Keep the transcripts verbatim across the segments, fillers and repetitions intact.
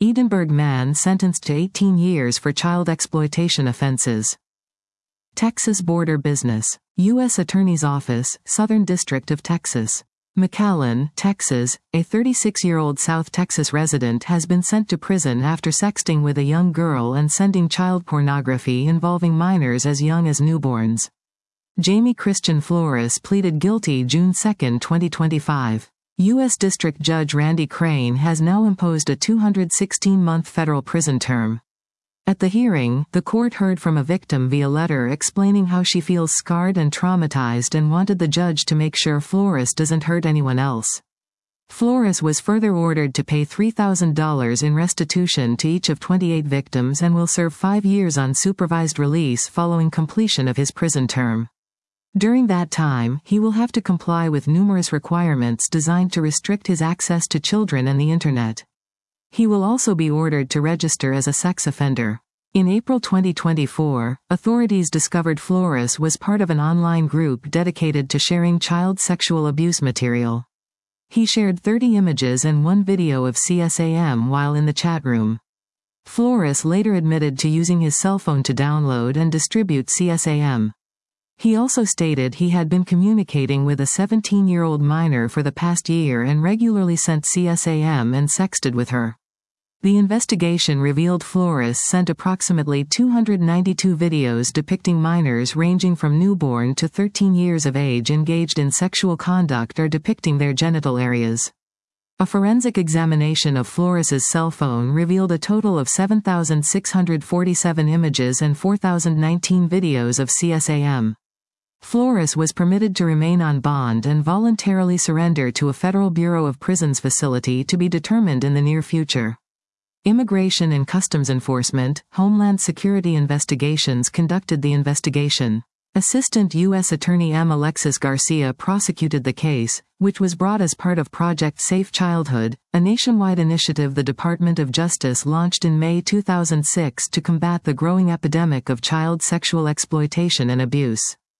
Edinburgh man sentenced to eighteen years for child exploitation offenses. Texas border business. U S Attorney's Office, Southern District of Texas. McAllen, Texas, a thirty-six-year-old South Texas resident has been sent to prison after sexting with a young girl and sending child pornography involving minors as young as newborns. Jamie Christian Flores pleaded guilty June second, twenty twenty-five. U S District Judge Randy Crane has now imposed a two hundred sixteen month federal prison term. At the hearing, the court heard from a victim via letter explaining how she feels scarred and traumatized and wanted the judge to make sure Flores doesn't hurt anyone else. Flores was further ordered to pay three thousand dollars in restitution to each of twenty-eight victims and will serve five years on supervised release following completion of his prison term. During that time, he will have to comply with numerous requirements designed to restrict his access to children and the Internet. He will also be ordered to register as a sex offender. In April twenty twenty-four, authorities discovered Flores was part of an online group dedicated to sharing child sexual abuse material. He shared thirty images and one video of C S A M while in the chat room. Flores later admitted to using his cell phone to download and distribute C S A M. He also stated he had been communicating with a seventeen-year-old minor for the past year and regularly sent C S A M and sexted with her. The investigation revealed Flores sent approximately two hundred ninety-two videos depicting minors ranging from newborn to thirteen years of age engaged in sexual conduct or depicting their genital areas. A forensic examination of Flores's cell phone revealed a total of seven thousand six hundred forty-seven images and four thousand nineteen videos of C S A M. Flores was permitted to remain on bond and voluntarily surrender to a Federal Bureau of Prisons facility to be determined in the near future. Immigration and Customs Enforcement, Homeland Security Investigations conducted the investigation. Assistant U S Attorney M. Alexis Garcia prosecuted the case, which was brought as part of Project Safe Childhood, a nationwide initiative the Department of Justice launched in May two thousand six to combat the growing epidemic of child sexual exploitation and abuse.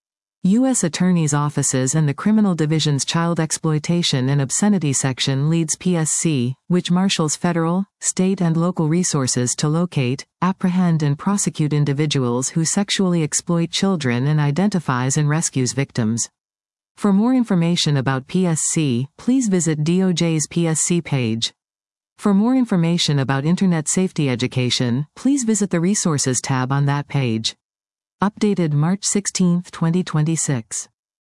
U S Attorneys' offices and the Criminal Division's Child Exploitation and Obscenity Section leads P S C, which marshals federal, state and local resources to locate, apprehend and prosecute individuals who sexually exploit children and identifies and rescues victims. For more information about P S C, please visit D O J's P S C page. For more information about Internet safety education, please visit the Resources tab on that page. Updated March sixteenth, twenty twenty-six.